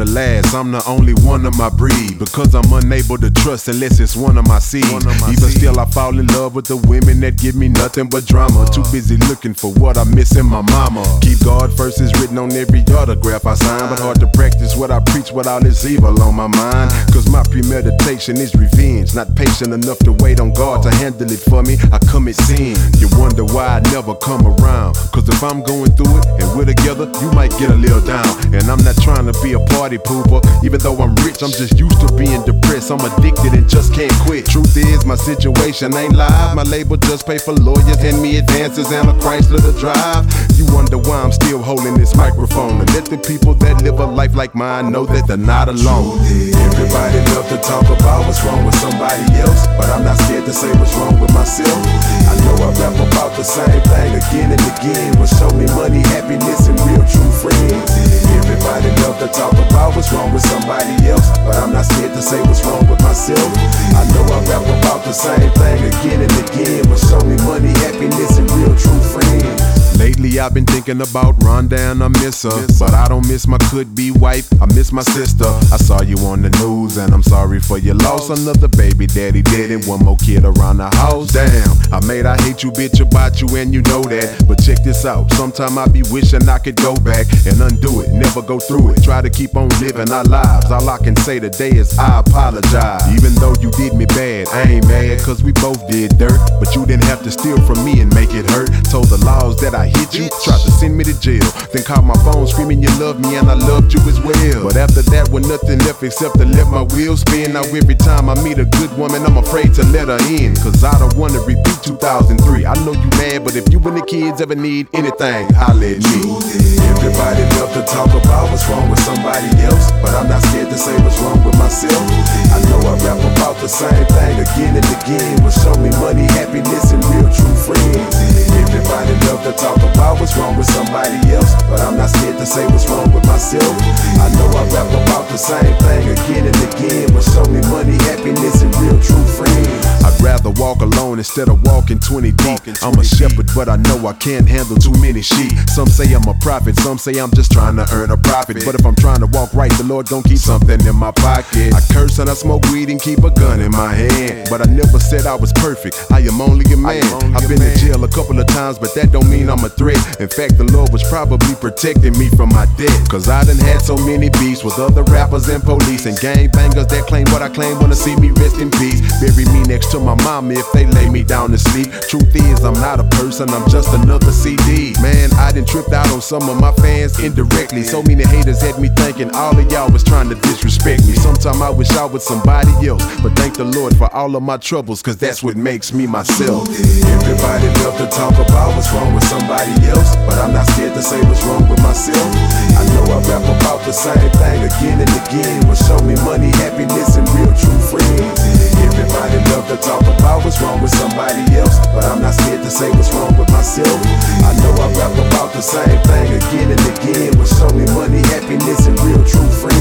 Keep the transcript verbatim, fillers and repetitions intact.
last, I'm the only one of my breed. Because I'm unable to trust unless it's one of my seeds. Even still I fall in love with the women that give me nothing but drama. Too busy looking for what I miss in my mama. Keep God first is written on every autograph I sign, but hard to practice what I preach with all this evil on my mind. Cause my premeditation is revenge, not patient enough to wait on God to handle it for me. I commit sin. You wonder why I never come around. Cause if I'm going through it and we're together, you might get a little down. And I'm not trying to be a party pooper. Even though I'm rich, I'm just used to being depressed. I'm addicted and just can't quit. Truth is, my situation ain't live. My label just pay for lawyers, hand me advances and a Chrysler to drive. You wonder why I'm still holding this microphone. And let the people that live a life like mine know that they're not alone. Everybody love to talk about what's wrong with somebody else, but I'm not scared to say what's wrong with myself. I know I rap about the same thing again and again. What show me money, happiness, and real true friends. Everybody love to talk about what's wrong with somebody else, but I'm not scared to say what's wrong with myself. I know I rap about the same thing again and again. What show me money, happiness, and real true friends. Lately I've been thinking about Rhonda and I miss her, but I don't miss my could-be wife, I miss my sister. I saw you on the news and I'm sorry for your loss. Another baby daddy dead and one more kid around the house. Damn, I made I hate you bitch about you and you know that. But check this out, sometime I be wishing I could go back and undo it, never go through it. Try to keep on living our lives. All I can say today is I apologize. Even though you did me bad, I ain't mad cause we both did dirt. But you didn't have to steal from me and make it hurt. Told the laws that I hit you, tried to send me to jail. Then called my phone screaming you love me and I loved you as well. But after that was nothing left except to let my wheels spin. Now every time I meet a good woman I'm afraid to let her in. Cause I don't wanna repeat two thousand three. I know you mad, but if you and the kids ever need anything, holla at me. Everybody love to talk about what's wrong with somebody else, but I'm not scared to say what's wrong with myself. I know I rap about the same thing again and again. What show me money, happiness, and real true friends. Everybody love to talk about what's wrong with somebody else, but I'm not scared to say what's wrong with myself. I know I rap about the same thing again and again. What show me money, happiness, and real true friends. I'd rather walk alone instead of walking twenty deep. I'm a shepherd, but I know I can't handle too many sheep. Some say I'm a prophet, some say I'm just trying to earn a profit. But if I'm trying to walk right, the Lord gon' keep something in my pocket. I curse and I smoke weed and keep a gun in my hand, but I never said I was perfect, I am only a man. I've been in jail a couple of times, but that don't mean I'm a threat. In fact, the Lord was probably protecting me from my debt. Cause I done had so many beefs with other rappers and police and gangbangers that claim what I claim wanna see me rest in peace. Bury me next to my mama if they lay me down to sleep. Truth is, I'm not a person, I'm just another C D. Man, I done tripped out on some of my fans indirectly. So many haters had me thinking all of y'all was trying to disrespect me. Sometime I wish I was somebody else, but thank the Lord for all of my troubles, cause that's what makes me myself. Everybody love to talk about what's wrong with somebody else, but I'm not scared to say what's wrong with myself. I know I rap about the same thing again and again. What show me money, happiness, and real true friends. Everybody love to talk about what's wrong with somebody else, but I'm not scared to say what's wrong with myself. I know I rap about the same thing again and again. What show me money, happiness, and real true friends.